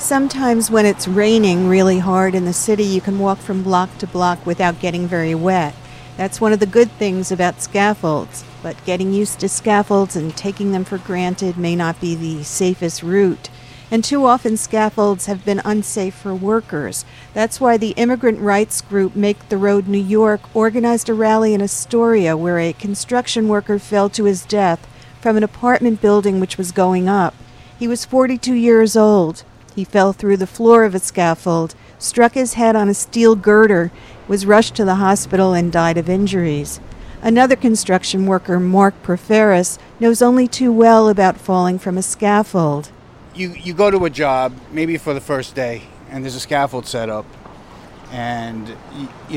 Sometimes when it's raining really hard in the city, you can walk from block to block without getting very wet. That's one of the good things about scaffolds, but getting used to scaffolds and taking them for granted may not be the safest route. And too often scaffolds have been unsafe for workers. That's why the immigrant rights group Make the Road New York organized a rally in Astoria where a construction worker fell to his death from an apartment building which was going up. He was 42 years old. He fell through the floor of a scaffold, struck his head on a steel girder, was rushed to the hospital and died of injuries. Another construction worker, Mark Proferis, knows only too well about falling from a scaffold. You go to a job, maybe for the first day, and there's a scaffold set up, and you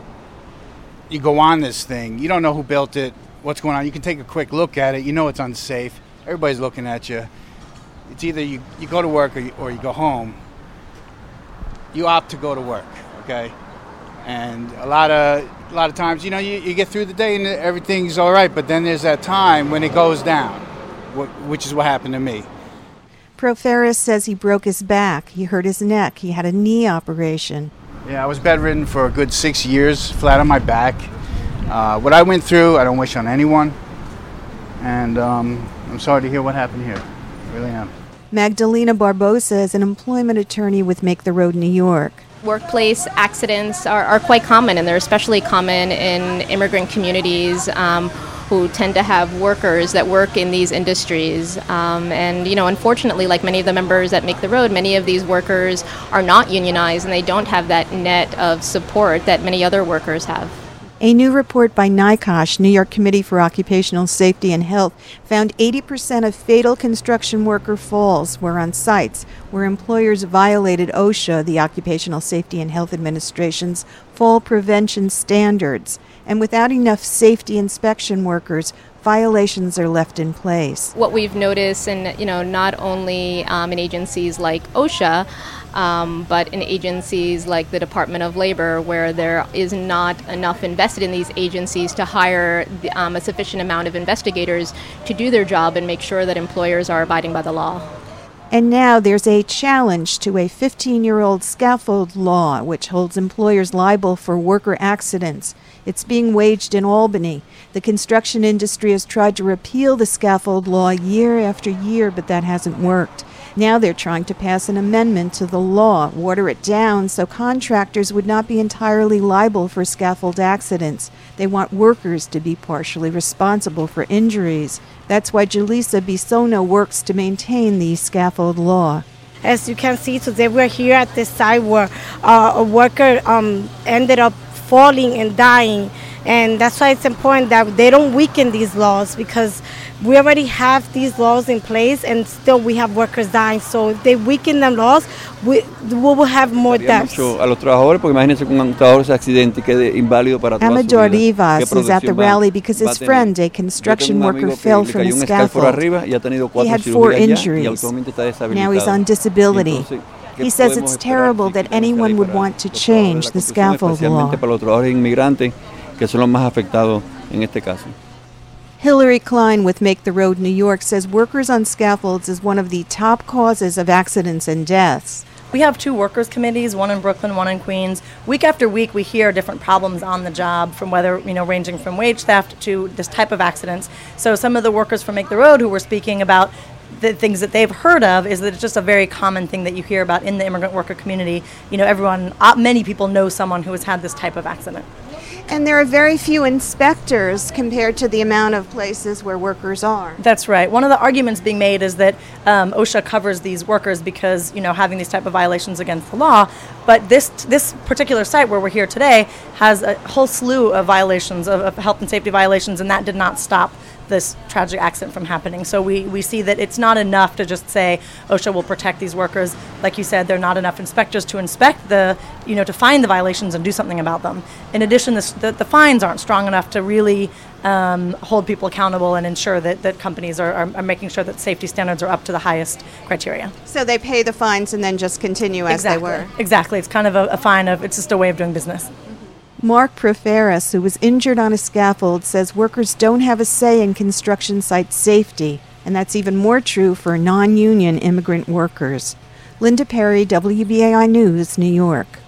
go on this thing. You don't know who built it, what's going on. You can take a quick look at it. You know it's unsafe. Everybody's looking at you. It's either you go to work or you go home. You opt to go to work, okay? And a lot of times, you get through the day and everything's all right, but then there's that time when it goes down, which is what happened to me. Proferis says he broke his back, he hurt his neck, he had a knee operation. Yeah, I was bedridden for a good 6 years, flat on my back. What I went through, I don't wish on anyone. And I'm sorry to hear what happened here. I really am. Magdalena Barbosa is an employment attorney with Make the Road New York. Workplace accidents are quite common, and they're especially common in immigrant communities who tend to have workers that work in these industries. Unfortunately, like many of the members that Make the Road, many of these workers are not unionized, and they don't have that net of support that many other workers have. A new report by NYCOSH, New York Committee for Occupational Safety and Health, found 80% of fatal construction worker falls were on sites where employers violated OSHA, the Occupational Safety and Health Administration's fall prevention standards. And without enough safety inspection workers, violations are left in place. What we've noticed, not only in agencies like OSHA, but in agencies like the Department of Labor, where there is not enough invested in these agencies to hire a sufficient amount of investigators to do their job and make sure that employers are abiding by the law. And now there's a challenge to a 15-year-old scaffold law which holds employers liable for worker accidents. It's being waged in Albany. The construction industry has tried to repeal the scaffold law year after year, but that hasn't worked. Now they're trying to pass an amendment to the law, water it down so contractors would not be entirely liable for scaffold accidents. They want workers to be partially responsible for injuries. That's why Julissa Bissono works to maintain the scaffold law. As you can see today, we're here at this site where a worker ended up falling and dying. And that's why it's important that they don't weaken these laws, because we already have these laws in place and still we have workers dying. So if they weaken them laws, we will have more deaths. Amador Rivas is at the rally because his friend, a construction worker, fell from a scaffold. He had 4 injuries. Now he's on disability. He says it's terrible that anyone would want to change the scaffold law. Hillary Klein with Make the Road New York says workers on scaffolds is one of the top causes of accidents and deaths. We have 2 workers committees, one in Brooklyn, one in Queens. Week after week, we hear different problems on the job, from whether, ranging from wage theft to this type of accidents. So some of the workers from Make the Road who were speaking about the things that they've heard of is that it's just a very common thing that you hear about in the immigrant worker community. Many people know someone who has had this type of accident. And there are very few inspectors compared to the amount of places where workers are. That's right. One of the arguments being made is that OSHA covers these workers because, having these type of violations against the law. But this particular site where we're here today has a whole slew of violations, of health and safety violations, and that did not stop this tragic accident from happening. So we see that it's not enough to just say OSHA will protect these workers. Like you said, there are not enough inspectors to inspect to find the violations and do something about them. In addition, the fines aren't strong enough to really hold people accountable and ensure that companies are making sure that safety standards are up to the highest criteria. So they pay the fines and then just continue as they were? Exactly. It's kind of a fine it's just a way of doing business. Mark Proferis, who was injured on a scaffold, says workers don't have a say in construction site safety, and that's even more true for non-union immigrant workers. Linda Perry, WBAI News, New York.